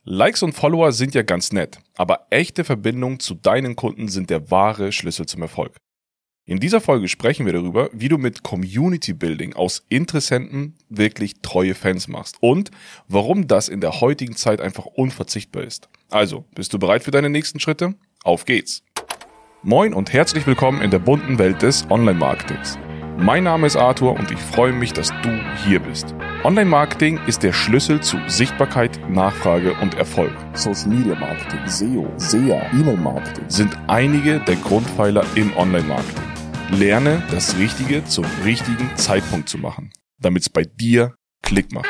Likes und Follower sind ja ganz nett, aber echte Verbindungen zu deinen Kunden sind der wahre Schlüssel zum Erfolg. In dieser Folge sprechen wir darüber, wie du mit Community Building aus Interessenten wirklich treue Fans machst und warum das in der heutigen Zeit einfach unverzichtbar ist. Also, bist du bereit für deine nächsten Schritte? Auf geht's! Moin und herzlich willkommen in der bunten Welt des Online-Marketings. Mein Name ist Arthur und ich freue mich, dass du hier bist. Online-Marketing ist der Schlüssel zu Sichtbarkeit, Nachfrage und Erfolg. Social-Media-Marketing, SEO, SEA, E-Mail-Marketing sind einige der Grundpfeiler im Online-Marketing. Lerne, das Richtige zum richtigen Zeitpunkt zu machen, damit es bei dir Klick macht.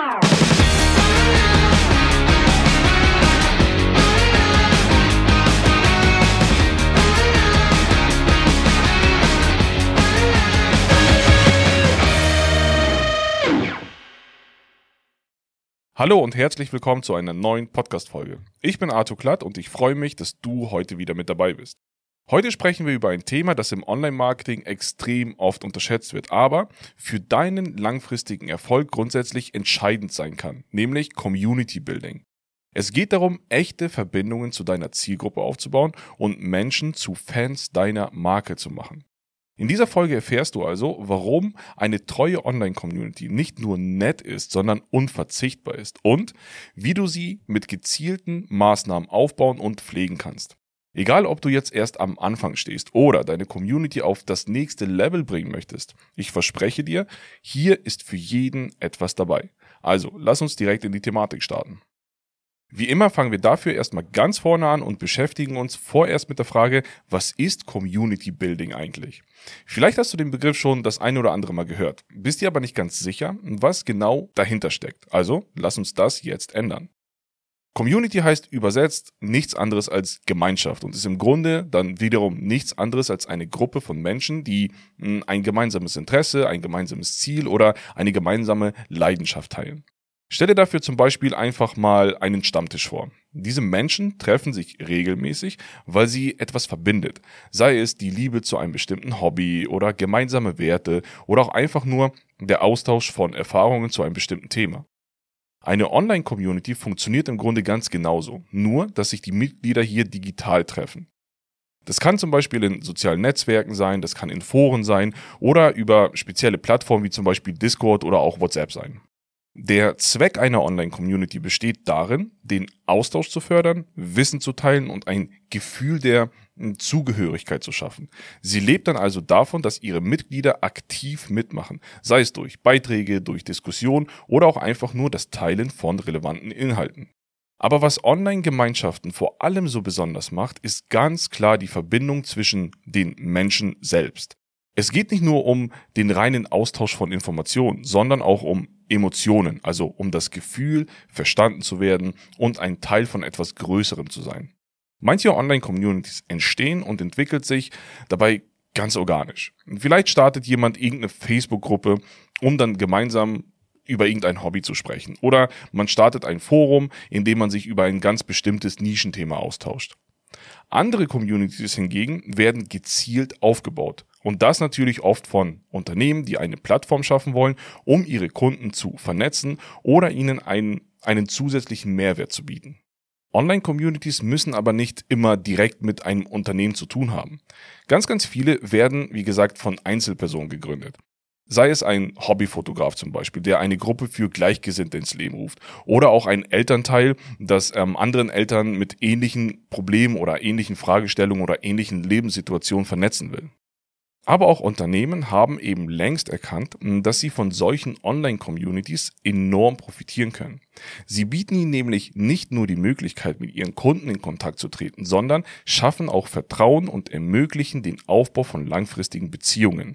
Hallo und herzlich willkommen zu einer neuen Podcast-Folge. Ich bin Arthur Klatt und ich freue mich, dass du heute wieder mit dabei bist. Heute sprechen wir über ein Thema, das im Online-Marketing extrem oft unterschätzt wird, aber für deinen langfristigen Erfolg grundsätzlich entscheidend sein kann, nämlich Community Building. Es geht darum, echte Verbindungen zu deiner Zielgruppe aufzubauen und Menschen zu Fans deiner Marke zu machen. In dieser Folge erfährst du also, warum eine treue Online-Community nicht nur nett ist, sondern unverzichtbar ist und wie du sie mit gezielten Maßnahmen aufbauen und pflegen kannst. Egal, ob du jetzt erst am Anfang stehst oder deine Community auf das nächste Level bringen möchtest, ich verspreche dir, hier ist für jeden etwas dabei. Also, lass uns direkt in die Thematik starten. Wie immer fangen wir dafür erstmal ganz vorne an und beschäftigen uns vorerst mit der Frage, was ist Community Building eigentlich? Vielleicht hast du den Begriff schon das ein oder andere Mal gehört, bist dir aber nicht ganz sicher, was genau dahinter steckt. Also, lass uns das jetzt ändern. Community heißt übersetzt nichts anderes als Gemeinschaft und ist im Grunde dann wiederum nichts anderes als eine Gruppe von Menschen, die ein gemeinsames Interesse, ein gemeinsames Ziel oder eine gemeinsame Leidenschaft teilen. Stelle dafür zum Beispiel einfach mal einen Stammtisch vor. Diese Menschen treffen sich regelmäßig, weil sie etwas verbindet. Sei es die Liebe zu einem bestimmten Hobby oder gemeinsame Werte oder auch einfach nur der Austausch von Erfahrungen zu einem bestimmten Thema. Eine Online-Community funktioniert im Grunde ganz genauso, nur dass sich die Mitglieder hier digital treffen. Das kann zum Beispiel in sozialen Netzwerken sein, das kann in Foren sein oder über spezielle Plattformen wie zum Beispiel Discord oder auch WhatsApp sein. Der Zweck einer Online-Community besteht darin, den Austausch zu fördern, Wissen zu teilen und ein Gefühl der Zugehörigkeit zu schaffen. Sie lebt dann also davon, dass ihre Mitglieder aktiv mitmachen, sei es durch Beiträge, durch Diskussion oder auch einfach nur das Teilen von relevanten Inhalten. Aber was Online-Gemeinschaften vor allem so besonders macht, ist ganz klar die Verbindung zwischen den Menschen selbst. Es geht nicht nur um den reinen Austausch von Informationen, sondern auch um Emotionen, also um das Gefühl, verstanden zu werden und ein Teil von etwas Größerem zu sein. Manche Online-Communities entstehen und entwickelt sich dabei ganz organisch. Vielleicht startet jemand irgendeine Facebook-Gruppe, um dann gemeinsam über irgendein Hobby zu sprechen. Oder man startet ein Forum, in dem man sich über ein ganz bestimmtes Nischenthema austauscht. Andere Communities hingegen werden gezielt aufgebaut. Und das natürlich oft von Unternehmen, die eine Plattform schaffen wollen, um ihre Kunden zu vernetzen oder ihnen einen zusätzlichen Mehrwert zu bieten. Online-Communities müssen aber nicht immer direkt mit einem Unternehmen zu tun haben. Ganz viele werden, wie gesagt, von Einzelpersonen gegründet. Sei es ein Hobbyfotograf zum Beispiel, der eine Gruppe für Gleichgesinnte ins Leben ruft. Oder auch ein Elternteil, das anderen Eltern mit ähnlichen Problemen oder ähnlichen Fragestellungen oder ähnlichen Lebenssituationen vernetzen will. Aber auch Unternehmen haben eben längst erkannt, dass sie von solchen Online-Communities enorm profitieren können. Sie bieten ihnen nämlich nicht nur die Möglichkeit, mit ihren Kunden in Kontakt zu treten, sondern schaffen auch Vertrauen und ermöglichen den Aufbau von langfristigen Beziehungen.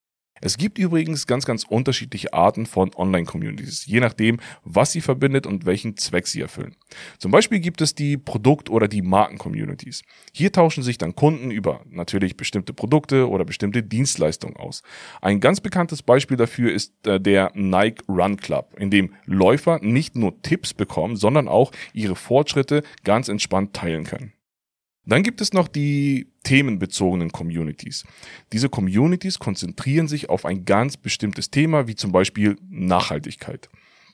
Es gibt übrigens ganz unterschiedliche Arten von Online-Communities, je nachdem, was sie verbindet und welchen Zweck sie erfüllen. Zum Beispiel gibt es die Produkt- oder die Marken-Communities. Hier tauschen sich dann Kunden über natürlich bestimmte Produkte oder bestimmte Dienstleistungen aus. Ein ganz bekanntes Beispiel dafür ist der Nike Run Club, in dem Läufer nicht nur Tipps bekommen, sondern auch ihre Fortschritte ganz entspannt teilen können. Dann gibt es noch die themenbezogenen Communities. Diese Communities konzentrieren sich auf ein ganz bestimmtes Thema, wie zum Beispiel Nachhaltigkeit.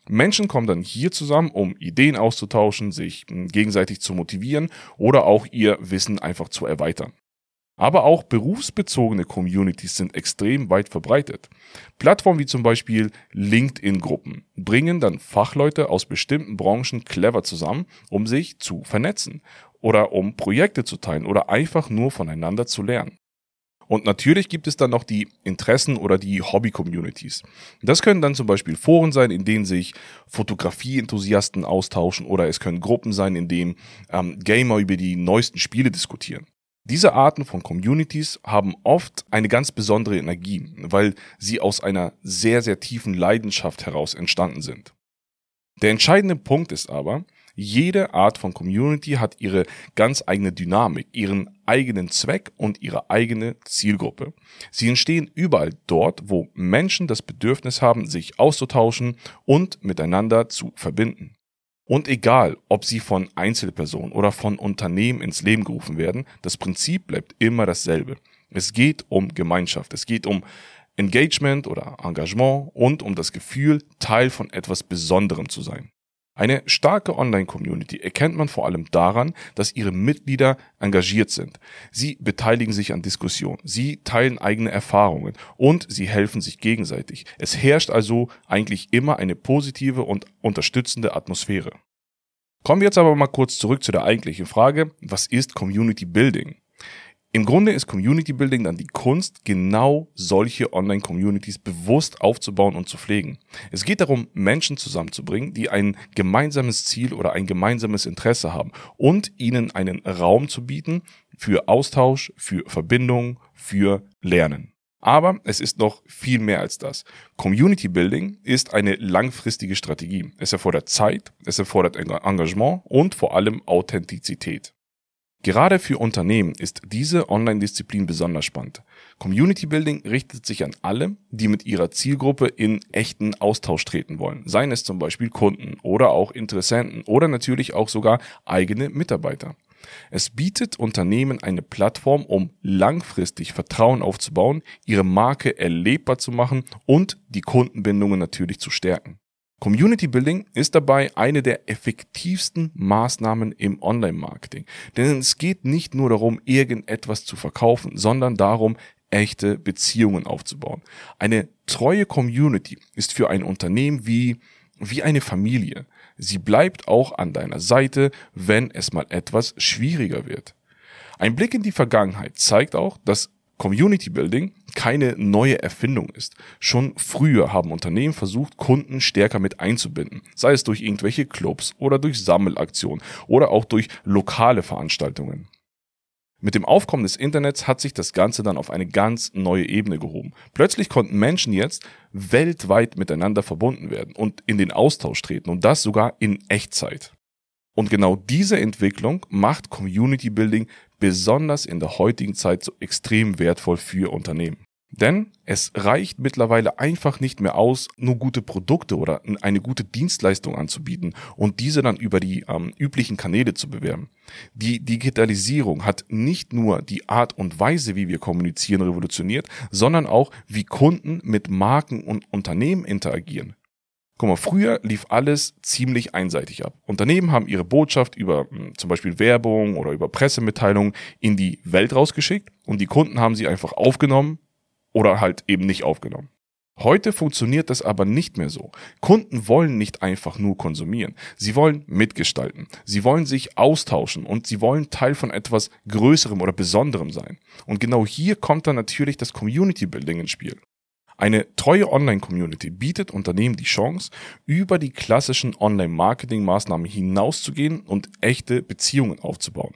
Menschen kommen dann hier zusammen, um Ideen auszutauschen, sich gegenseitig zu motivieren oder auch ihr Wissen einfach zu erweitern. Aber auch berufsbezogene Communities sind extrem weit verbreitet. Plattformen wie zum Beispiel LinkedIn-Gruppen bringen dann Fachleute aus bestimmten Branchen clever zusammen, um sich zu vernetzen oder um Projekte zu teilen oder einfach nur voneinander zu lernen. Und natürlich gibt es dann noch die Interessen- oder die Hobby-Communities. Das können dann zum Beispiel Foren sein, in denen sich Fotografie-Enthusiasten austauschen, oder es können Gruppen sein, in denen Gamer über die neuesten Spiele diskutieren. Diese Arten von Communities haben oft eine ganz besondere Energie, weil sie aus einer sehr, sehr tiefen Leidenschaft heraus entstanden sind. Der entscheidende Punkt ist aber, jede Art von Community hat ihre ganz eigene Dynamik, ihren eigenen Zweck und ihre eigene Zielgruppe. Sie entstehen überall dort, wo Menschen das Bedürfnis haben, sich auszutauschen und miteinander zu verbinden. Und egal, ob sie von Einzelpersonen oder von Unternehmen ins Leben gerufen werden, das Prinzip bleibt immer dasselbe. Es geht um Gemeinschaft, es geht um Engagement oder Engagement und um das Gefühl, Teil von etwas Besonderem zu sein. Eine starke Online-Community erkennt man vor allem daran, dass ihre Mitglieder engagiert sind. Sie beteiligen sich an Diskussionen, sie teilen eigene Erfahrungen und sie helfen sich gegenseitig. Es herrscht also eigentlich immer eine positive und unterstützende Atmosphäre. Kommen wir jetzt aber mal kurz zurück zu der eigentlichen Frage: Was ist Community Building? Im Grunde ist Community Building dann die Kunst, genau solche Online-Communities bewusst aufzubauen und zu pflegen. Es geht darum, Menschen zusammenzubringen, die ein gemeinsames Ziel oder ein gemeinsames Interesse haben und ihnen einen Raum zu bieten für Austausch, für Verbindung, für Lernen. Aber es ist noch viel mehr als das. Community Building ist eine langfristige Strategie. Es erfordert Zeit, es erfordert Engagement und vor allem Authentizität. Gerade für Unternehmen ist diese Online-Disziplin besonders spannend. Community Building richtet sich an alle, die mit ihrer Zielgruppe in echten Austausch treten wollen. Seien es zum Beispiel Kunden oder auch Interessenten oder natürlich auch sogar eigene Mitarbeiter. Es bietet Unternehmen eine Plattform, um langfristig Vertrauen aufzubauen, ihre Marke erlebbar zu machen und die Kundenbindungen natürlich zu stärken. Community Building ist dabei eine der effektivsten Maßnahmen im Online-Marketing. Denn es geht nicht nur darum, irgendetwas zu verkaufen, sondern darum, echte Beziehungen aufzubauen. Eine treue Community ist für ein Unternehmen wie eine Familie. Sie bleibt auch an deiner Seite, wenn es mal etwas schwieriger wird. Ein Blick in die Vergangenheit zeigt auch, dass Community Building keine neue Erfindung ist. Schon früher haben Unternehmen versucht, Kunden stärker mit einzubinden, sei es durch irgendwelche Clubs oder durch Sammelaktionen oder auch durch lokale Veranstaltungen. Mit dem Aufkommen des Internets hat sich das Ganze dann auf eine ganz neue Ebene gehoben. Plötzlich konnten Menschen jetzt weltweit miteinander verbunden werden und in den Austausch treten, und das sogar in Echtzeit. Und genau diese Entwicklung macht Community Building besonders in der heutigen Zeit so extrem wertvoll für Unternehmen. Denn es reicht mittlerweile einfach nicht mehr aus, nur gute Produkte oder eine gute Dienstleistung anzubieten und diese dann über die üblichen Kanäle zu bewerben. Die Digitalisierung hat nicht nur die Art und Weise, wie wir kommunizieren, revolutioniert, sondern auch, wie Kunden mit Marken und Unternehmen interagieren. Guck mal, früher lief alles ziemlich einseitig ab. Unternehmen haben ihre Botschaft über zum Beispiel Werbung oder über Pressemitteilungen in die Welt rausgeschickt und die Kunden haben sie einfach aufgenommen oder halt eben nicht aufgenommen. Heute funktioniert das aber nicht mehr so. Kunden wollen nicht einfach nur konsumieren. Sie wollen mitgestalten. Sie wollen sich austauschen und sie wollen Teil von etwas Größerem oder Besonderem sein. Und genau hier kommt dann natürlich das Community Building ins Spiel. Eine treue Online-Community bietet Unternehmen die Chance, über die klassischen Online-Marketing-Maßnahmen hinauszugehen und echte Beziehungen aufzubauen.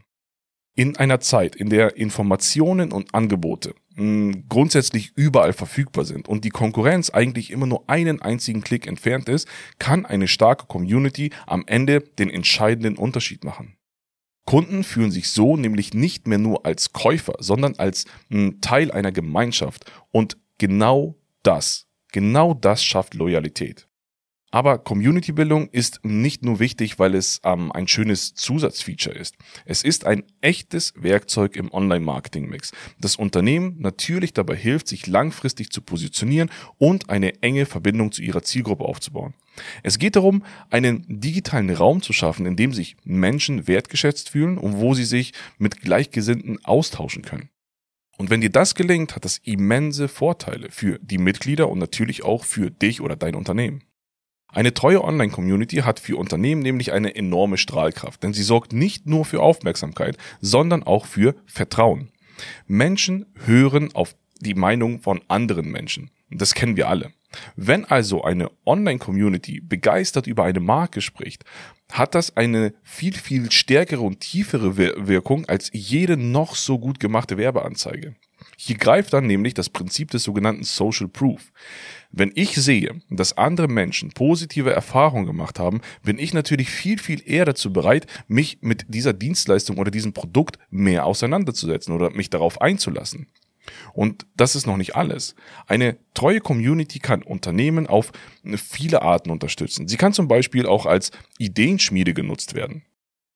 In einer Zeit, in der Informationen und Angebote grundsätzlich überall verfügbar sind und die Konkurrenz eigentlich immer nur einen einzigen Klick entfernt ist, kann eine starke Community am Ende den entscheidenden Unterschied machen. Kunden fühlen sich so nämlich nicht mehr nur als Käufer, sondern als Teil einer Gemeinschaft, und genau das schafft Loyalität. Aber Community-Bildung ist nicht nur wichtig, weil es ein schönes Zusatzfeature ist. Es ist ein echtes Werkzeug im Online-Marketing-Mix, das Unternehmen natürlich dabei hilft, sich langfristig zu positionieren und eine enge Verbindung zu ihrer Zielgruppe aufzubauen. Es geht darum, einen digitalen Raum zu schaffen, in dem sich Menschen wertgeschätzt fühlen und wo sie sich mit Gleichgesinnten austauschen können. Und wenn dir das gelingt, hat das immense Vorteile für die Mitglieder und natürlich auch für dich oder dein Unternehmen. Eine treue Online-Community hat für Unternehmen nämlich eine enorme Strahlkraft, denn sie sorgt nicht nur für Aufmerksamkeit, sondern auch für Vertrauen. Menschen hören auf die Meinung von anderen Menschen. Das kennen wir alle. Wenn also eine Online-Community begeistert über eine Marke spricht, hat das eine viel, viel stärkere und tiefere Wirkung als jede noch so gut gemachte Werbeanzeige. Hier greift dann nämlich das Prinzip des sogenannten Social Proof. Wenn ich sehe, dass andere Menschen positive Erfahrungen gemacht haben, bin ich natürlich viel, viel eher dazu bereit, mich mit dieser Dienstleistung oder diesem Produkt mehr auseinanderzusetzen oder mich darauf einzulassen. Und das ist noch nicht alles. Eine treue Community kann Unternehmen auf viele Arten unterstützen. Sie kann zum Beispiel auch als Ideenschmiede genutzt werden.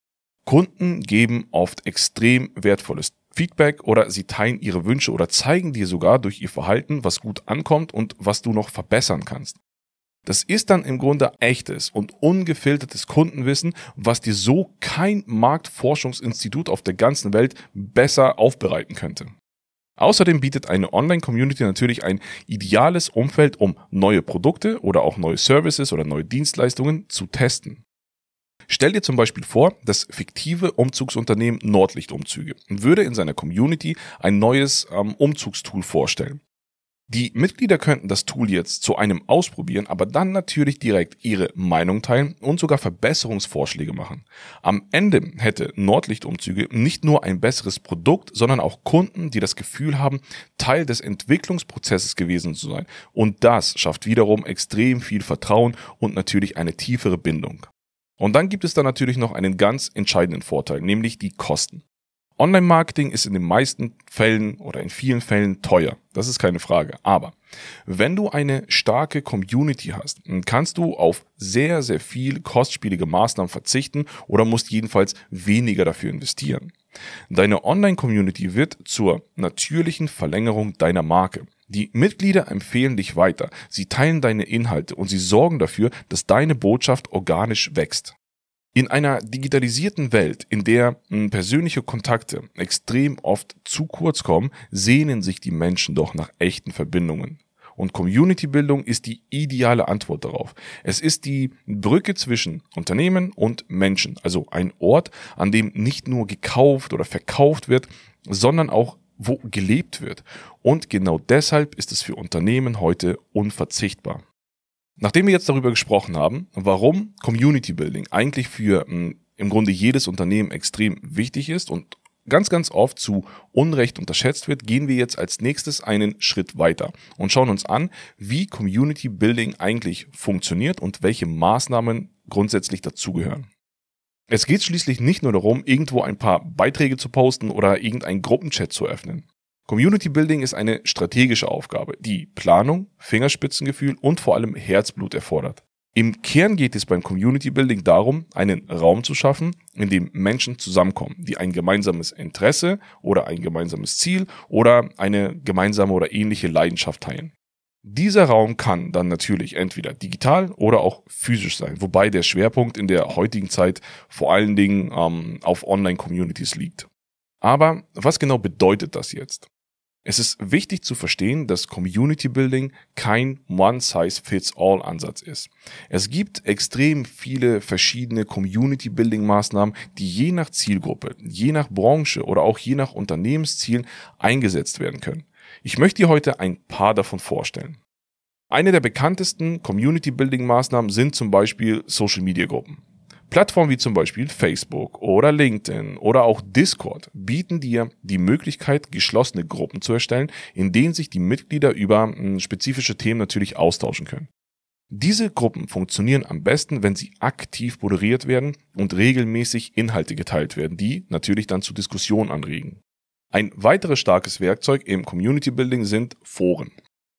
Kunden geben oft extrem wertvolles Feedback oder sie teilen ihre Wünsche oder zeigen dir sogar durch ihr Verhalten, was gut ankommt und was du noch verbessern kannst. Das ist dann im Grunde echtes und ungefiltertes Kundenwissen, was dir so kein Marktforschungsinstitut auf der ganzen Welt besser aufbereiten könnte. Außerdem bietet eine Online-Community natürlich ein ideales Umfeld, um neue Produkte oder auch neue Services oder neue Dienstleistungen zu testen. Stell dir zum Beispiel vor, das fiktive Umzugsunternehmen Nordlicht-Umzüge würde in seiner Community ein neues Umzugstool vorstellen. Die Mitglieder könnten das Tool jetzt zu einem ausprobieren, aber dann natürlich direkt ihre Meinung teilen und sogar Verbesserungsvorschläge machen. Am Ende hätte Nordlicht-Umzüge nicht nur ein besseres Produkt, sondern auch Kunden, die das Gefühl haben, Teil des Entwicklungsprozesses gewesen zu sein. Und das schafft wiederum extrem viel Vertrauen und natürlich eine tiefere Bindung. Und dann gibt es da natürlich noch einen ganz entscheidenden Vorteil, nämlich die Kosten. Online-Marketing ist in den meisten Fällen oder in vielen Fällen teuer. Das ist keine Frage. Aber wenn du eine starke Community hast, kannst du auf sehr, sehr viel kostspielige Maßnahmen verzichten oder musst jedenfalls weniger dafür investieren. Deine Online-Community wird zur natürlichen Verlängerung deiner Marke. Die Mitglieder empfehlen dich weiter. Sie teilen deine Inhalte und sie sorgen dafür, dass deine Botschaft organisch wächst. In einer digitalisierten Welt, in der persönliche Kontakte extrem oft zu kurz kommen, sehnen sich die Menschen doch nach echten Verbindungen. Und Community-Bildung ist die ideale Antwort darauf. Es ist die Brücke zwischen Unternehmen und Menschen, also ein Ort, an dem nicht nur gekauft oder verkauft wird, sondern auch wo gelebt wird. Und genau deshalb ist es für Unternehmen heute unverzichtbar. Nachdem wir jetzt darüber gesprochen haben, warum Community Building eigentlich für im Grunde jedes Unternehmen extrem wichtig ist und ganz, ganz oft zu Unrecht unterschätzt wird, gehen wir jetzt als nächstes einen Schritt weiter und schauen uns an, wie Community Building eigentlich funktioniert und welche Maßnahmen grundsätzlich dazugehören. Es geht schließlich nicht nur darum, irgendwo ein paar Beiträge zu posten oder irgendeinen Gruppenchat zu öffnen. Community Building ist eine strategische Aufgabe, die Planung, Fingerspitzengefühl und vor allem Herzblut erfordert. Im Kern geht es beim Community Building darum, einen Raum zu schaffen, in dem Menschen zusammenkommen, die ein gemeinsames Interesse oder ein gemeinsames Ziel oder eine gemeinsame oder ähnliche Leidenschaft teilen. Dieser Raum kann dann natürlich entweder digital oder auch physisch sein, wobei der Schwerpunkt in der heutigen Zeit vor allen Dingen auf Online-Communities liegt. Aber was genau bedeutet das jetzt? Es ist wichtig zu verstehen, dass Community Building kein One-Size-Fits-All-Ansatz ist. Es gibt extrem viele verschiedene Community Building Maßnahmen, die je nach Zielgruppe, je nach Branche oder auch je nach Unternehmenszielen eingesetzt werden können. Ich möchte dir heute ein paar davon vorstellen. Eine der bekanntesten Community Building Maßnahmen sind zum Beispiel Social Media Gruppen. Plattformen wie zum Beispiel Facebook oder LinkedIn oder auch Discord bieten dir die Möglichkeit, geschlossene Gruppen zu erstellen, in denen sich die Mitglieder über spezifische Themen natürlich austauschen können. Diese Gruppen funktionieren am besten, wenn sie aktiv moderiert werden und regelmäßig Inhalte geteilt werden, die natürlich dann zu Diskussionen anregen. Ein weiteres starkes Werkzeug im Community Building sind Foren.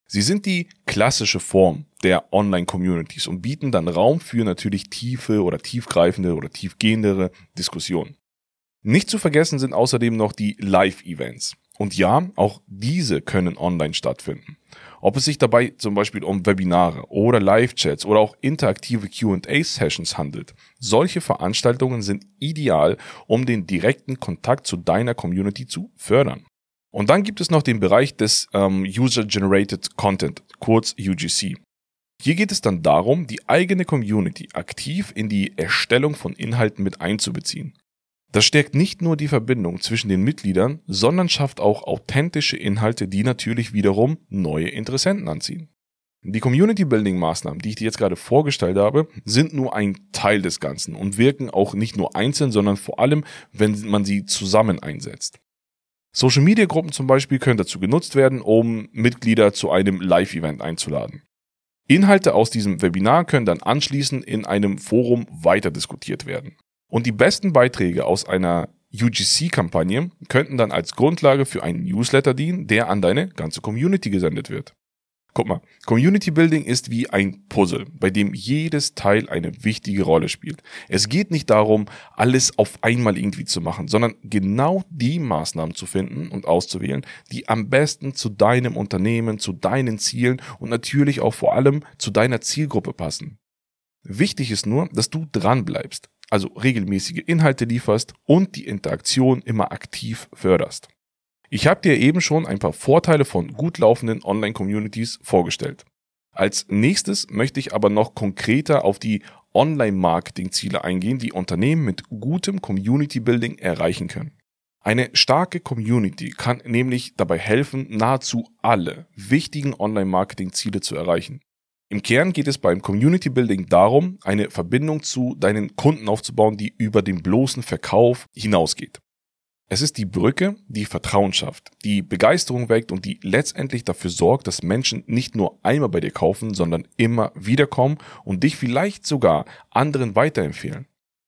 Sie sind die klassische Form der Online-Communities und bieten dann Raum für natürlich tiefe oder tiefgreifende oder tiefgehendere Diskussionen. Nicht zu vergessen sind außerdem noch die Live-Events. Und ja, auch diese können online stattfinden. Ob es sich dabei zum Beispiel um Webinare oder Live-Chats oder auch interaktive Q&A-Sessions handelt. Solche Veranstaltungen sind ideal, um den direkten Kontakt zu deiner Community zu fördern. Und dann gibt es noch den Bereich des User-Generated Content, kurz UGC. Hier geht es dann darum, die eigene Community aktiv in die Erstellung von Inhalten mit einzubeziehen. Das stärkt nicht nur die Verbindung zwischen den Mitgliedern, sondern schafft auch authentische Inhalte, die natürlich wiederum neue Interessenten anziehen. Die Community-Building-Maßnahmen, die ich dir jetzt gerade vorgestellt habe, sind nur ein Teil des Ganzen und wirken auch nicht nur einzeln, sondern vor allem, wenn man sie zusammen einsetzt. Social-Media-Gruppen zum Beispiel können dazu genutzt werden, um Mitglieder zu einem Live-Event einzuladen. Inhalte aus diesem Webinar können dann anschließend in einem Forum weiter diskutiert werden. Und die besten Beiträge aus einer UGC-Kampagne könnten dann als Grundlage für einen Newsletter dienen, der an deine ganze Community gesendet wird. Guck mal, Community Building ist wie ein Puzzle, bei dem jedes Teil eine wichtige Rolle spielt. Es geht nicht darum, alles auf einmal irgendwie zu machen, sondern genau die Maßnahmen zu finden und auszuwählen, die am besten zu deinem Unternehmen, zu deinen Zielen und natürlich auch vor allem zu deiner Zielgruppe passen. Wichtig ist nur, dass du dran bleibst, also regelmäßige Inhalte lieferst und die Interaktion immer aktiv förderst. Ich habe dir eben schon ein paar Vorteile von gut laufenden Online-Communities vorgestellt. Als nächstes möchte ich aber noch konkreter auf die Online-Marketing-Ziele eingehen, die Unternehmen mit gutem Community-Building erreichen können. Eine starke Community kann nämlich dabei helfen, nahezu alle wichtigen Online-Marketing-Ziele zu erreichen. Im Kern geht es beim Community Building darum, eine Verbindung zu deinen Kunden aufzubauen, die über den bloßen Verkauf hinausgeht. Es ist die Brücke, die Vertrauen schafft, die Begeisterung weckt und die letztendlich dafür sorgt, dass Menschen nicht nur einmal bei dir kaufen, sondern immer wieder kommen und dich vielleicht sogar anderen weiterempfehlen.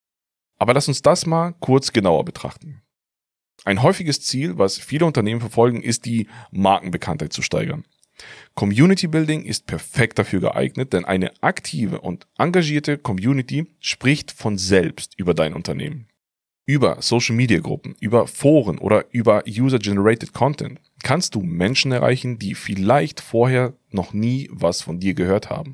Aber lass uns das mal kurz genauer betrachten. Ein häufiges Ziel, was viele Unternehmen verfolgen, ist die Markenbekanntheit zu steigern. Community Building ist perfekt dafür geeignet, denn eine aktive und engagierte Community spricht von selbst über dein Unternehmen. Über Social Media Gruppen, über Foren oder über User-Generated Content kannst du Menschen erreichen, die vielleicht vorher noch nie was von dir gehört haben.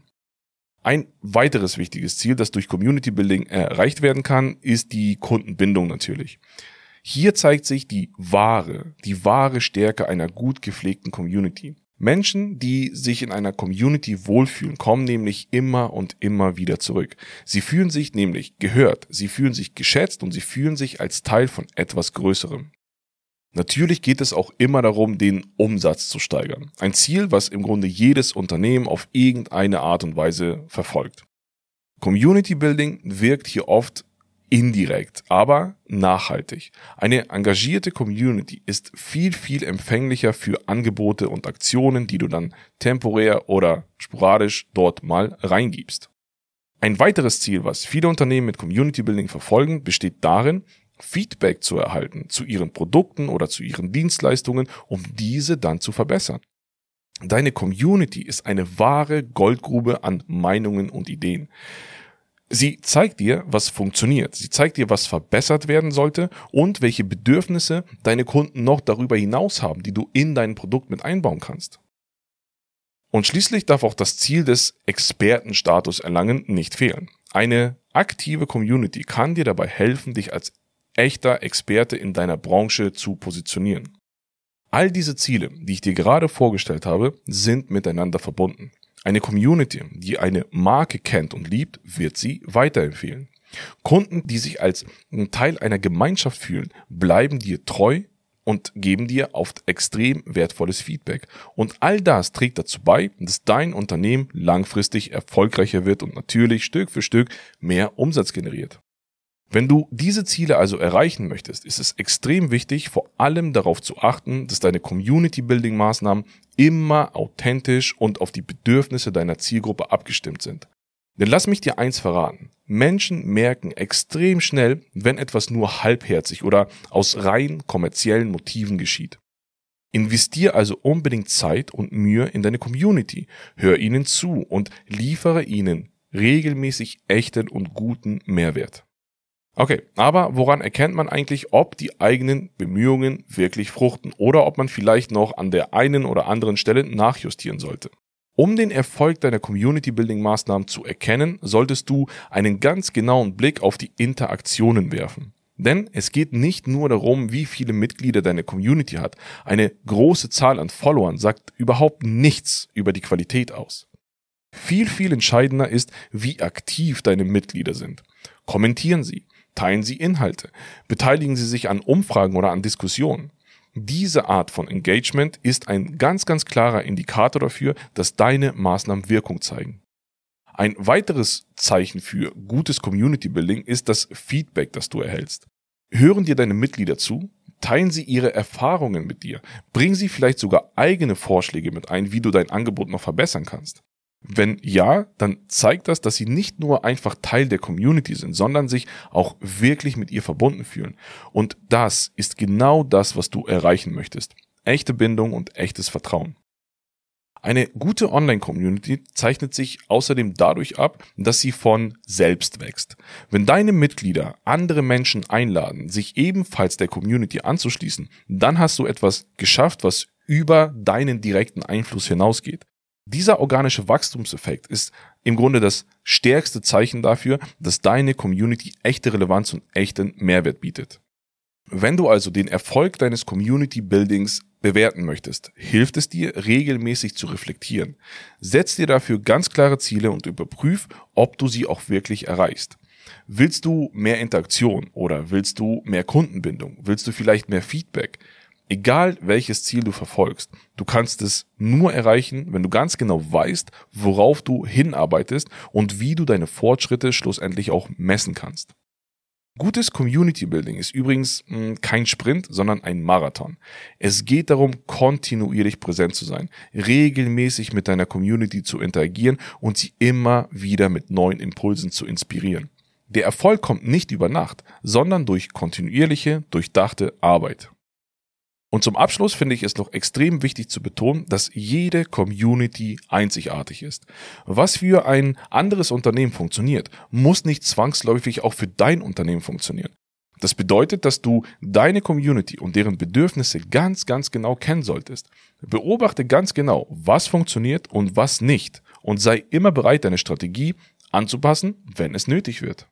Ein weiteres wichtiges Ziel, das durch Community Building erreicht werden kann, ist die Kundenbindung natürlich. Hier zeigt sich die wahre Stärke einer gut gepflegten Community. Menschen, die sich in einer Community wohlfühlen, kommen nämlich immer und immer wieder zurück. Sie fühlen sich nämlich gehört, sie fühlen sich geschätzt und sie fühlen sich als Teil von etwas Größerem. Natürlich geht es auch immer darum, den Umsatz zu steigern. Ein Ziel, was im Grunde jedes Unternehmen auf irgendeine Art und Weise verfolgt. Community Building wirkt hier oft indirekt, aber nachhaltig. Eine engagierte Community ist viel empfänglicher für Angebote und Aktionen, die du dann temporär oder sporadisch dort mal reingibst. Ein weiteres Ziel, was viele Unternehmen mit Community Building verfolgen, besteht darin, Feedback zu erhalten zu ihren Produkten oder zu ihren Dienstleistungen, um diese dann zu verbessern. Deine Community ist eine wahre Goldgrube an Meinungen und Ideen. Sie zeigt dir, was funktioniert. Sie zeigt dir, was verbessert werden sollte und welche Bedürfnisse deine Kunden noch darüber hinaus haben, die du in dein Produkt mit einbauen kannst. Und schließlich darf auch das Ziel des Expertenstatus erlangen nicht fehlen. Eine aktive Community kann dir dabei helfen, dich als echter Experte in deiner Branche zu positionieren. All diese Ziele, die ich dir gerade vorgestellt habe, sind miteinander verbunden. Eine Community, die eine Marke kennt und liebt, wird sie weiterempfehlen. Kunden, die sich als Teil einer Gemeinschaft fühlen, bleiben dir treu und geben dir oft extrem wertvolles Feedback. Und all das trägt dazu bei, dass dein Unternehmen langfristig erfolgreicher wird und natürlich Stück für Stück mehr Umsatz generiert. Wenn du diese Ziele also erreichen möchtest, ist es extrem wichtig, vor allem darauf zu achten, dass deine Community-Building-Maßnahmen immer authentisch und auf die Bedürfnisse deiner Zielgruppe abgestimmt sind. Denn lass mich dir eins verraten. Menschen merken extrem schnell, wenn etwas nur halbherzig oder aus rein kommerziellen Motiven geschieht. Investier also unbedingt Zeit und Mühe in deine Community. Hör ihnen zu und liefere ihnen regelmäßig echten und guten Mehrwert. Okay, aber woran erkennt man eigentlich, ob die eigenen Bemühungen wirklich fruchten oder ob man vielleicht noch an der einen oder anderen Stelle nachjustieren sollte? Um den Erfolg deiner Community-Building-Maßnahmen zu erkennen, solltest du einen ganz genauen Blick auf die Interaktionen werfen. Denn es geht nicht nur darum, wie viele Mitglieder deine Community hat. Eine große Zahl an Followern sagt überhaupt nichts über die Qualität aus. Viel entscheidender ist, wie aktiv deine Mitglieder sind. Kommentieren sie, teilen sie Inhalte, beteiligen sie sich an Umfragen oder an Diskussionen. Diese Art von Engagement ist ein ganz klarer Indikator dafür, dass deine Maßnahmen Wirkung zeigen. Ein weiteres Zeichen für gutes Community Building ist das Feedback, das du erhältst. Hören dir deine Mitglieder zu? Teilen sie ihre Erfahrungen mit dir? Bringen sie vielleicht sogar eigene Vorschläge mit ein, wie du dein Angebot noch verbessern kannst? Wenn ja, dann zeigt das, dass sie nicht nur einfach Teil der Community sind, sondern sich auch wirklich mit ihr verbunden fühlen. Und das ist genau das, was du erreichen möchtest. Echte Bindung und echtes Vertrauen. Eine gute Online-Community zeichnet sich außerdem dadurch ab, dass sie von selbst wächst. Wenn deine Mitglieder andere Menschen einladen, sich ebenfalls der Community anzuschließen, dann hast du etwas geschafft, was über deinen direkten Einfluss hinausgeht. Dieser organische Wachstumseffekt ist im Grunde das stärkste Zeichen dafür, dass deine Community echte Relevanz und echten Mehrwert bietet. Wenn du also den Erfolg deines Community-Buildings bewerten möchtest, hilft es dir, regelmäßig zu reflektieren. Setz dir dafür ganz klare Ziele und überprüf, ob du sie auch wirklich erreichst. Willst du mehr Interaktion oder willst du mehr Kundenbindung? Willst du vielleicht mehr Feedback? Egal welches Ziel du verfolgst, du kannst es nur erreichen, wenn du ganz genau weißt, worauf du hinarbeitest und wie du deine Fortschritte schlussendlich auch messen kannst. Gutes Community Building ist übrigens kein Sprint, sondern ein Marathon. Es geht darum, kontinuierlich präsent zu sein, regelmäßig mit deiner Community zu interagieren und sie immer wieder mit neuen Impulsen zu inspirieren. Der Erfolg kommt nicht über Nacht, sondern durch kontinuierliche, durchdachte Arbeit. Und zum Abschluss finde ich es noch extrem wichtig zu betonen, dass jede Community einzigartig ist. Was für ein anderes Unternehmen funktioniert, muss nicht zwangsläufig auch für dein Unternehmen funktionieren. Das bedeutet, dass du deine Community und deren Bedürfnisse ganz genau kennen solltest. Beobachte ganz genau, was funktioniert und was nicht und sei immer bereit, deine Strategie anzupassen, wenn es nötig wird.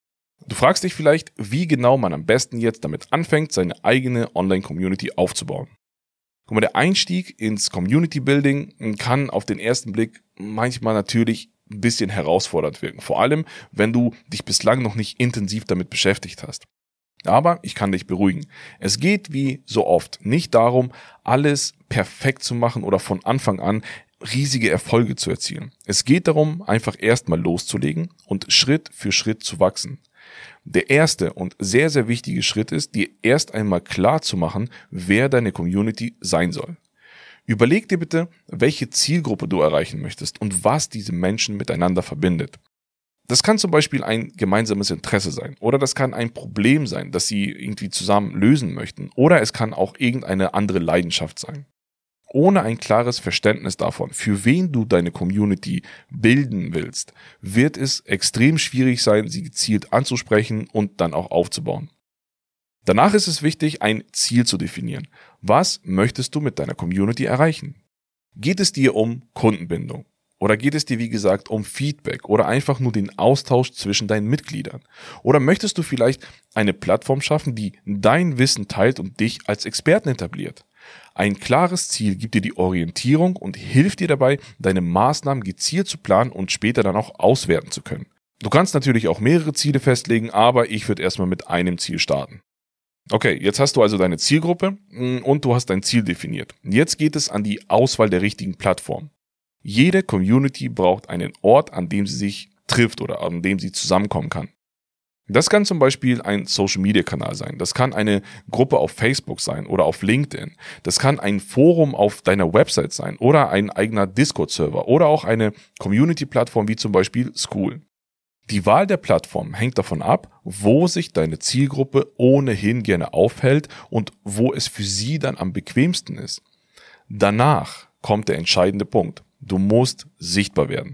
Du fragst dich vielleicht, wie genau man am besten jetzt damit anfängt, seine eigene Online-Community aufzubauen. Guck mal, der Einstieg ins Community-Building kann auf den ersten Blick manchmal natürlich ein bisschen herausfordernd wirken. Vor allem, wenn du dich bislang noch nicht intensiv damit beschäftigt hast. Aber ich kann dich beruhigen. Es geht wie so oft nicht darum, alles perfekt zu machen oder von Anfang an riesige Erfolge zu erzielen. Es geht darum, einfach erstmal loszulegen und Schritt für Schritt zu wachsen. Der erste und sehr wichtige Schritt ist, dir erst einmal klar zu machen, wer deine Community sein soll. Überleg dir bitte, welche Zielgruppe du erreichen möchtest und was diese Menschen miteinander verbindet. Das kann zum Beispiel ein gemeinsames Interesse sein oder das kann ein Problem sein, das sie irgendwie zusammen lösen möchten oder es kann auch irgendeine andere Leidenschaft sein. Ohne ein klares Verständnis davon, für wen du deine Community bilden willst, wird es extrem schwierig sein, sie gezielt anzusprechen und dann auch aufzubauen. Danach ist es wichtig, ein Ziel zu definieren. Was möchtest du mit deiner Community erreichen? Geht es dir um Kundenbindung? Oder geht es dir, wie gesagt, um Feedback oder einfach nur den Austausch zwischen deinen Mitgliedern? Oder möchtest du vielleicht eine Plattform schaffen, die dein Wissen teilt und dich als Experten etabliert? Ein klares Ziel gibt dir die Orientierung und hilft dir dabei, deine Maßnahmen gezielt zu planen und später dann auch auswerten zu können. Du kannst natürlich auch mehrere Ziele festlegen, aber ich würde erstmal mit einem Ziel starten. Okay, jetzt hast du also deine Zielgruppe und du hast dein Ziel definiert. Jetzt geht es an die Auswahl der richtigen Plattform. Jede Community braucht einen Ort, an dem sie sich trifft oder an dem sie zusammenkommen kann. Das kann zum Beispiel ein Social-Media-Kanal sein. Das kann eine Gruppe auf Facebook sein oder auf LinkedIn. Das kann ein Forum auf deiner Website sein oder ein eigener Discord-Server oder auch eine Community-Plattform wie zum Beispiel Skool. Die Wahl der Plattform hängt davon ab, wo sich deine Zielgruppe ohnehin gerne aufhält und wo es für sie dann am bequemsten ist. Danach kommt der entscheidende Punkt. Du musst sichtbar werden.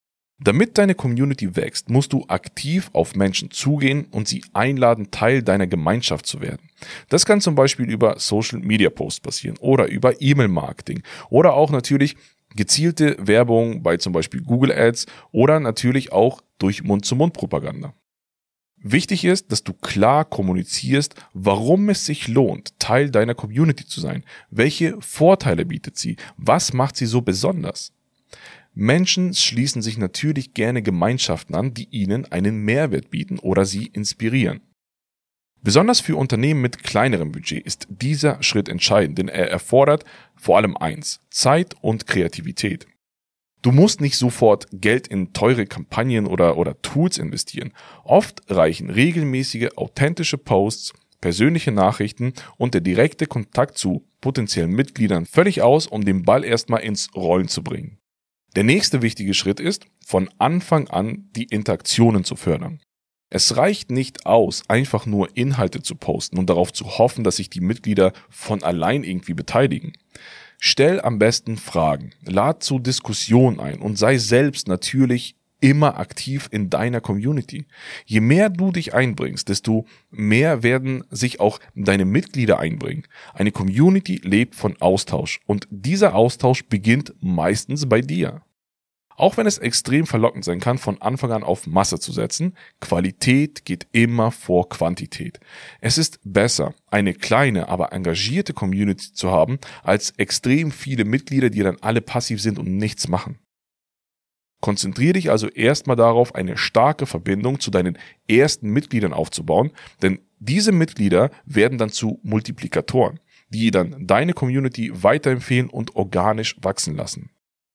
Damit deine Community wächst, musst du aktiv auf Menschen zugehen und sie einladen, Teil deiner Gemeinschaft zu werden. Das kann zum Beispiel über Social Media Posts passieren oder über E-Mail-Marketing oder auch natürlich gezielte Werbung bei zum Beispiel Google Ads oder natürlich auch durch Mund-zu-Mund-Propaganda. Wichtig ist, dass du klar kommunizierst, warum es sich lohnt, Teil deiner Community zu sein. Welche Vorteile bietet sie? Was macht sie so besonders? Menschen schließen sich natürlich gerne Gemeinschaften an, die ihnen einen Mehrwert bieten oder sie inspirieren. Besonders für Unternehmen mit kleinerem Budget ist dieser Schritt entscheidend, denn er erfordert vor allem eins: Zeit und Kreativität. Du musst nicht sofort Geld in teure Kampagnen oder Tools investieren. Oft reichen regelmäßige, authentische Posts, persönliche Nachrichten und der direkte Kontakt zu potenziellen Mitgliedern völlig aus, um den Ball erstmal ins Rollen zu bringen. Der nächste wichtige Schritt ist, von Anfang an die Interaktionen zu fördern. Es reicht nicht aus, einfach nur Inhalte zu posten und darauf zu hoffen, dass sich die Mitglieder von allein irgendwie beteiligen. Stell am besten Fragen, lad zu Diskussionen ein und sei selbst natürlich immer aktiv in deiner Community. Je mehr du dich einbringst, desto mehr werden sich auch deine Mitglieder einbringen. Eine Community lebt von Austausch und dieser Austausch beginnt meistens bei dir. Auch wenn es extrem verlockend sein kann, von Anfang an auf Masse zu setzen, Qualität geht immer vor Quantität. Es ist besser, eine kleine, aber engagierte Community zu haben, als extrem viele Mitglieder, die dann alle passiv sind und nichts machen. Konzentriere dich also erstmal darauf, eine starke Verbindung zu deinen ersten Mitgliedern aufzubauen, denn diese Mitglieder werden dann zu Multiplikatoren, die dann deine Community weiterempfehlen und organisch wachsen lassen.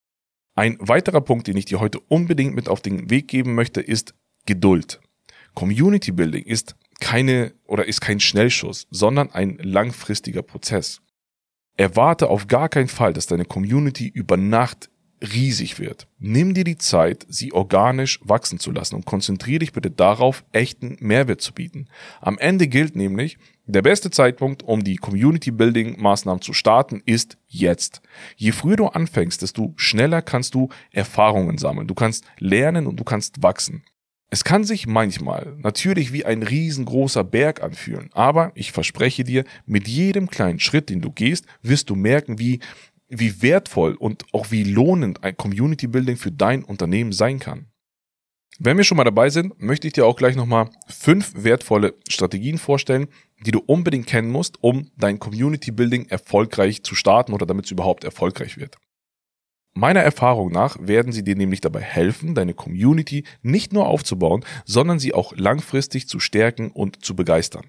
Ein weiterer Punkt, den ich dir heute unbedingt mit auf den Weg geben möchte, ist Geduld. Community Building ist kein Schnellschuss, sondern ein langfristiger Prozess. Erwarte auf gar keinen Fall, dass deine Community über Nacht riesig wird. Nimm dir die Zeit, sie organisch wachsen zu lassen und konzentriere dich bitte darauf, echten Mehrwert zu bieten. Am Ende gilt nämlich, der beste Zeitpunkt, um die Community-Building-Maßnahmen zu starten, ist jetzt. Je früher du anfängst, desto schneller kannst du Erfahrungen sammeln. Du kannst lernen und du kannst wachsen. Es kann sich manchmal natürlich wie ein riesengroßer Berg anfühlen, aber ich verspreche dir, mit jedem kleinen Schritt, den du gehst, wirst du merken, wie wertvoll und auch wie lohnend ein Community Building für dein Unternehmen sein kann. Wenn wir schon mal dabei sind, möchte ich dir auch gleich nochmal 5 wertvolle Strategien vorstellen, die du unbedingt kennen musst, um dein Community Building erfolgreich zu starten oder damit es überhaupt erfolgreich wird. Meiner Erfahrung nach werden sie dir nämlich dabei helfen, deine Community nicht nur aufzubauen, sondern sie auch langfristig zu stärken und zu begeistern.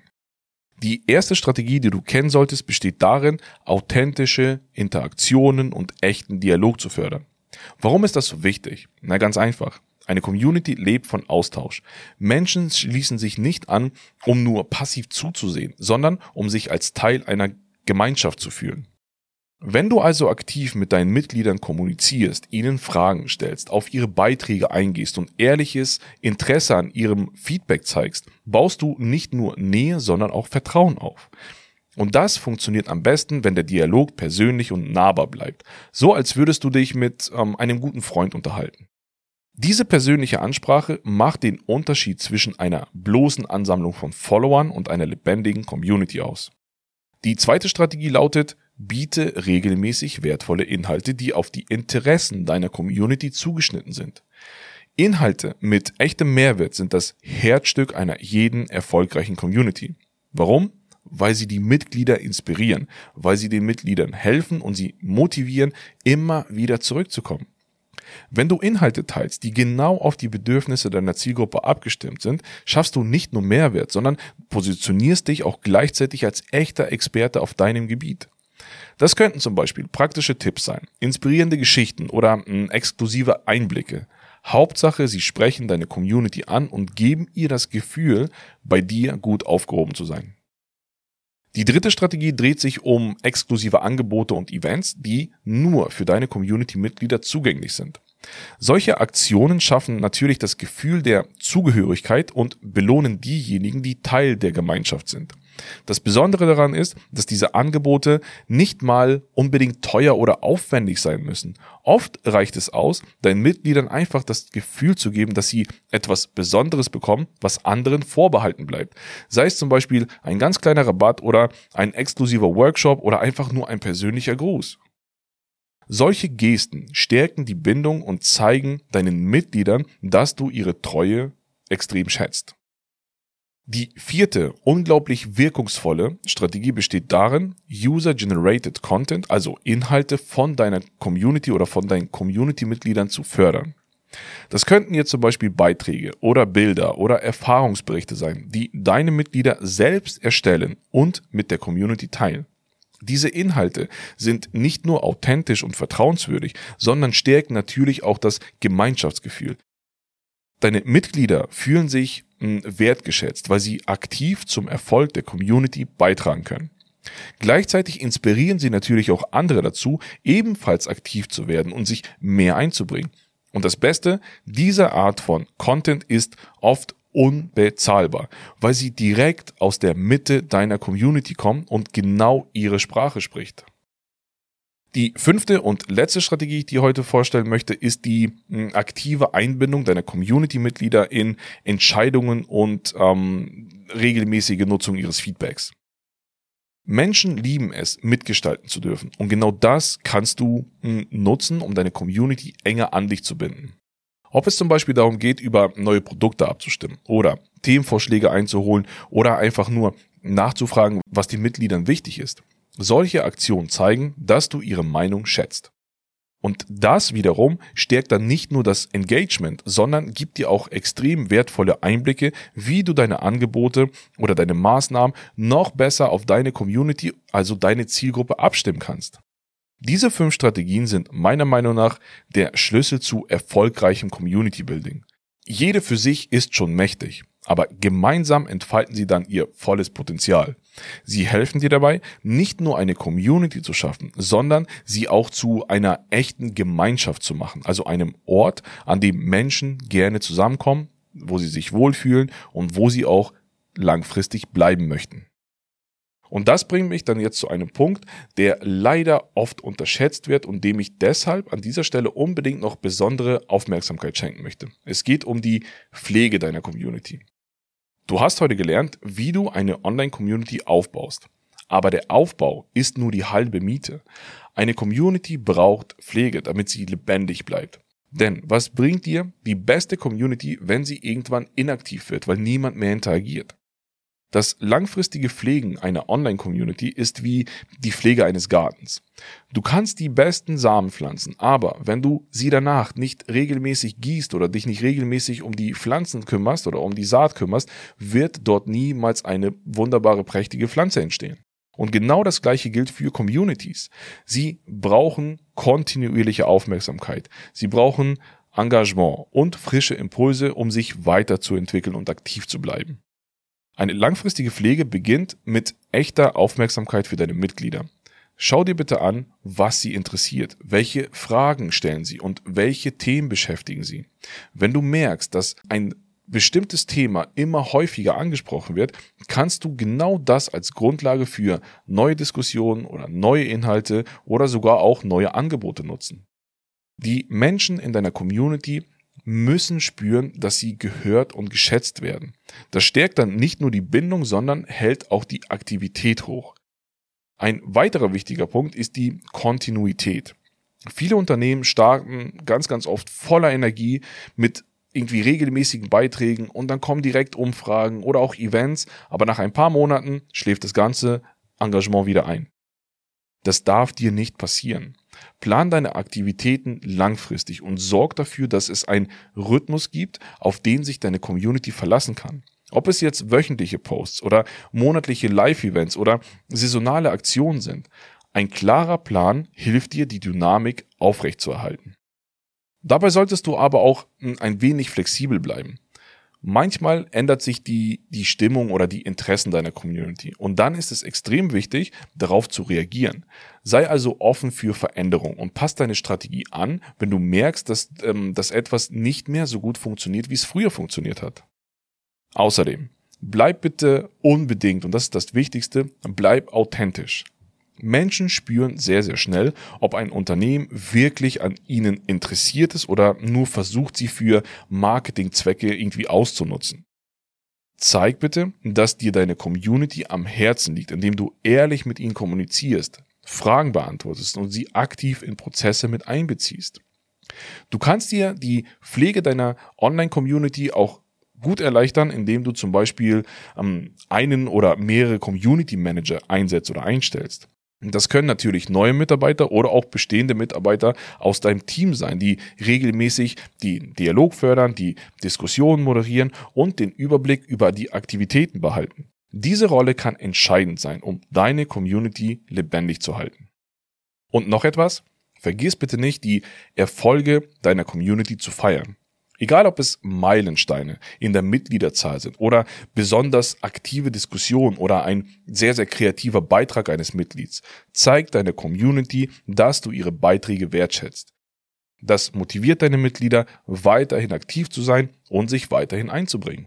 Die erste Strategie, die du kennen solltest, besteht darin, authentische Interaktionen und echten Dialog zu fördern. Warum ist das so wichtig? Na, ganz einfach. Eine Community lebt von Austausch. Menschen schließen sich nicht an, um nur passiv zuzusehen, sondern um sich als Teil einer Gemeinschaft zu fühlen. Wenn du also aktiv mit deinen Mitgliedern kommunizierst, ihnen Fragen stellst, auf ihre Beiträge eingehst und ehrliches Interesse an ihrem Feedback zeigst, baust du nicht nur Nähe, sondern auch Vertrauen auf. Und das funktioniert am besten, wenn der Dialog persönlich und nahbar bleibt. So als würdest du dich mit einem guten Freund unterhalten. Diese persönliche Ansprache macht den Unterschied zwischen einer bloßen Ansammlung von Followern und einer lebendigen Community aus. Die zweite Strategie lautet: Biete regelmäßig wertvolle Inhalte, die auf die Interessen deiner Community zugeschnitten sind. Inhalte mit echtem Mehrwert sind das Herzstück einer jeden erfolgreichen Community. Warum? Weil sie die Mitglieder inspirieren, weil sie den Mitgliedern helfen und sie motivieren, immer wieder zurückzukommen. Wenn du Inhalte teilst, die genau auf die Bedürfnisse deiner Zielgruppe abgestimmt sind, schaffst du nicht nur Mehrwert, sondern positionierst dich auch gleichzeitig als echter Experte auf deinem Gebiet. Das könnten zum Beispiel praktische Tipps sein, inspirierende Geschichten oder exklusive Einblicke. Hauptsache, sie sprechen deine Community an und geben ihr das Gefühl, bei dir gut aufgehoben zu sein. Die dritte Strategie dreht sich um exklusive Angebote und Events, die nur für deine Community-Mitglieder zugänglich sind. Solche Aktionen schaffen natürlich das Gefühl der Zugehörigkeit und belohnen diejenigen, die Teil der Gemeinschaft sind. Das Besondere daran ist, dass diese Angebote nicht mal unbedingt teuer oder aufwendig sein müssen. Oft reicht es aus, deinen Mitgliedern einfach das Gefühl zu geben, dass sie etwas Besonderes bekommen, was anderen vorbehalten bleibt. Sei es zum Beispiel ein ganz kleiner Rabatt oder ein exklusiver Workshop oder einfach nur ein persönlicher Gruß. Solche Gesten stärken die Bindung und zeigen deinen Mitgliedern, dass du ihre Treue extrem schätzt. Die vierte, unglaublich wirkungsvolle Strategie besteht darin, User-Generated Content, also Inhalte von deiner Community oder von deinen Community-Mitgliedern zu fördern. Das könnten jetzt zum Beispiel Beiträge oder Bilder oder Erfahrungsberichte sein, die deine Mitglieder selbst erstellen und mit der Community teilen. Diese Inhalte sind nicht nur authentisch und vertrauenswürdig, sondern stärken natürlich auch das Gemeinschaftsgefühl. Deine Mitglieder fühlen sich wertgeschätzt, weil sie aktiv zum Erfolg der Community beitragen können. Gleichzeitig inspirieren sie natürlich auch andere dazu, ebenfalls aktiv zu werden und sich mehr einzubringen. Und das Beste, diese Art von Content ist oft unbezahlbar, weil sie direkt aus der Mitte deiner Community kommen und genau ihre Sprache spricht. Die fünfte und letzte Strategie, die ich dir heute vorstellen möchte, ist die aktive Einbindung deiner Community-Mitglieder in Entscheidungen und regelmäßige Nutzung ihres Feedbacks. Menschen lieben es, mitgestalten zu dürfen und genau das kannst du nutzen, um deine Community enger an dich zu binden. Ob es zum Beispiel darum geht, über neue Produkte abzustimmen oder Themenvorschläge einzuholen oder einfach nur nachzufragen, was den Mitgliedern wichtig ist. Solche Aktionen zeigen, dass du ihre Meinung schätzt. Und das wiederum stärkt dann nicht nur das Engagement, sondern gibt dir auch extrem wertvolle Einblicke, wie du deine Angebote oder deine Maßnahmen noch besser auf deine Community, also deine Zielgruppe, abstimmen kannst. Diese 5 Strategien sind meiner Meinung nach der Schlüssel zu erfolgreichem Community Building. Jede für sich ist schon mächtig, aber gemeinsam entfalten sie dann ihr volles Potenzial. Sie helfen dir dabei, nicht nur eine Community zu schaffen, sondern sie auch zu einer echten Gemeinschaft zu machen, also einem Ort, an dem Menschen gerne zusammenkommen, wo sie sich wohlfühlen und wo sie auch langfristig bleiben möchten. Und das bringt mich dann jetzt zu einem Punkt, der leider oft unterschätzt wird und dem ich deshalb an dieser Stelle unbedingt noch besondere Aufmerksamkeit schenken möchte. Es geht um die Pflege deiner Community. Du hast heute gelernt, wie du eine Online-Community aufbaust. Aber der Aufbau ist nur die halbe Miete. Eine Community braucht Pflege, damit sie lebendig bleibt. Denn was bringt dir die beste Community, wenn sie irgendwann inaktiv wird, weil niemand mehr interagiert? Das langfristige Pflegen einer Online-Community ist wie die Pflege eines Gartens. Du kannst die besten Samen pflanzen, aber wenn du sie danach nicht regelmäßig gießt oder dich nicht regelmäßig um die Pflanzen kümmerst oder um die Saat kümmerst, wird dort niemals eine wunderbare, prächtige Pflanze entstehen. Und genau das Gleiche gilt für Communities. Sie brauchen kontinuierliche Aufmerksamkeit. Sie brauchen Engagement und frische Impulse, um sich weiterzuentwickeln und aktiv zu bleiben. Eine langfristige Pflege beginnt mit echter Aufmerksamkeit für deine Mitglieder. Schau dir bitte an, was sie interessiert, welche Fragen stellen sie und welche Themen beschäftigen sie. Wenn du merkst, dass ein bestimmtes Thema immer häufiger angesprochen wird, kannst du genau das als Grundlage für neue Diskussionen oder neue Inhalte oder sogar auch neue Angebote nutzen. Die Menschen in deiner Community müssen spüren, dass sie gehört und geschätzt werden. Das stärkt dann nicht nur die Bindung, sondern hält auch die Aktivität hoch. Ein weiterer wichtiger Punkt ist die Kontinuität. Viele Unternehmen starten ganz oft voller Energie mit irgendwie regelmäßigen Beiträgen und dann kommen direkt Umfragen oder auch Events, aber nach ein paar Monaten schläft das ganze Engagement wieder ein. Das darf dir nicht passieren. Plan deine Aktivitäten langfristig und sorg dafür, dass es einen Rhythmus gibt, auf den sich deine Community verlassen kann. Ob es jetzt wöchentliche Posts oder monatliche Live-Events oder saisonale Aktionen sind. Ein klarer Plan hilft dir, die Dynamik aufrechtzuerhalten. Dabei solltest du aber auch ein wenig flexibel bleiben. Manchmal ändert sich die Stimmung oder die Interessen deiner Community. Und dann ist es extrem wichtig, darauf zu reagieren. Sei also offen für Veränderung und pass deine Strategie an, wenn du merkst, dass etwas nicht mehr so gut funktioniert, wie es früher funktioniert hat. Außerdem, bleib bitte unbedingt, und das ist das Wichtigste, bleib authentisch. Menschen spüren sehr, sehr schnell, ob ein Unternehmen wirklich an ihnen interessiert ist oder nur versucht, sie für Marketingzwecke irgendwie auszunutzen. Zeig bitte, dass dir deine Community am Herzen liegt, indem du ehrlich mit ihnen kommunizierst, Fragen beantwortest und sie aktiv in Prozesse mit einbeziehst. Du kannst dir die Pflege deiner Online-Community auch gut erleichtern, indem du zum Beispiel einen oder mehrere Community Manager einsetzt oder einstellst. Das können natürlich neue Mitarbeiter oder auch bestehende Mitarbeiter aus deinem Team sein, die regelmäßig den Dialog fördern, die Diskussionen moderieren und den Überblick über die Aktivitäten behalten. Diese Rolle kann entscheidend sein, um deine Community lebendig zu halten. Und noch etwas: Vergiss bitte nicht, die Erfolge deiner Community zu feiern. Egal, ob es Meilensteine in der Mitgliederzahl sind oder besonders aktive Diskussionen oder ein sehr, sehr kreativer Beitrag eines Mitglieds, zeig deiner Community, dass du ihre Beiträge wertschätzt. Das motiviert deine Mitglieder, weiterhin aktiv zu sein und sich weiterhin einzubringen.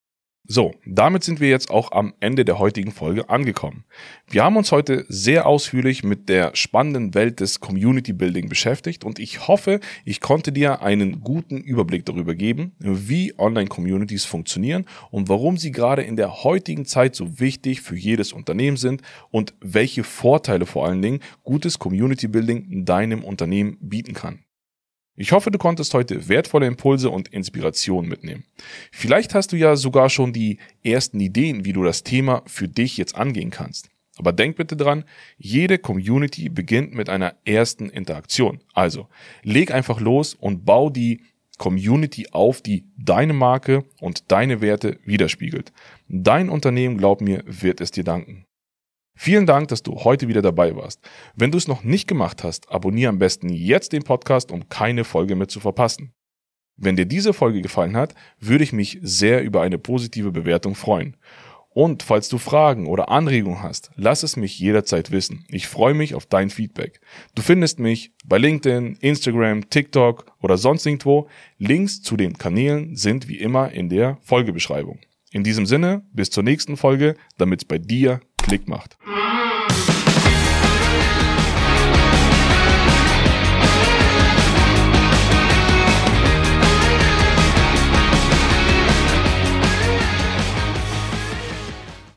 So, damit sind wir jetzt auch am Ende der heutigen Folge angekommen. Wir haben uns heute sehr ausführlich mit der spannenden Welt des Community Building beschäftigt und ich hoffe, ich konnte dir einen guten Überblick darüber geben, wie Online-Communities funktionieren und warum sie gerade in der heutigen Zeit so wichtig für jedes Unternehmen sind und welche Vorteile vor allen Dingen gutes Community Building deinem Unternehmen bieten kann. Ich hoffe, du konntest heute wertvolle Impulse und Inspirationen mitnehmen. Vielleicht hast du ja sogar schon die ersten Ideen, wie du das Thema für dich jetzt angehen kannst. Aber denk bitte dran, jede Community beginnt mit einer ersten Interaktion. Also, leg einfach los und bau die Community auf, die deine Marke und deine Werte widerspiegelt. Dein Unternehmen, glaub mir, wird es dir danken. Vielen Dank, dass du heute wieder dabei warst. Wenn du es noch nicht gemacht hast, abonniere am besten jetzt den Podcast, um keine Folge mehr zu verpassen. Wenn dir diese Folge gefallen hat, würde ich mich sehr über eine positive Bewertung freuen. Und falls du Fragen oder Anregungen hast, lass es mich jederzeit wissen. Ich freue mich auf dein Feedback. Du findest mich bei LinkedIn, Instagram, TikTok oder sonst irgendwo. Links zu den Kanälen sind wie immer in der Folgebeschreibung. In diesem Sinne, bis zur nächsten Folge, damit es bei dir Klick macht.